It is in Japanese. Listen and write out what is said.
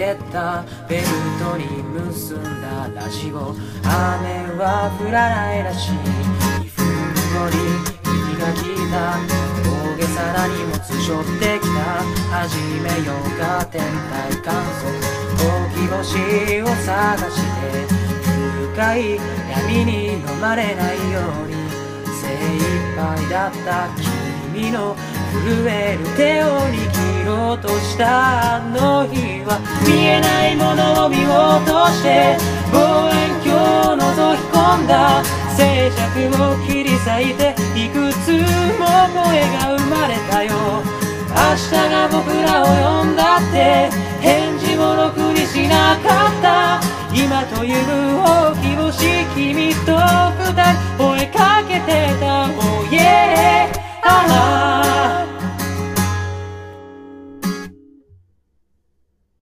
げたベルトに結んだラジオ。雨は降らないらしい。2分後に君が来た。大げさな荷物背負ってきた。始めようか天体観測。大き星を探して深い闇に飲まれないように精一杯だった君の震える手を握ろうとしたあの日は見えないものを見ようとして望遠鏡を覗き込んだ。静寂を切り裂いていくつも声が生まれたよ。明日が僕らを呼んだって返事もろくにしなかった。今という大き星君と二人追いかけて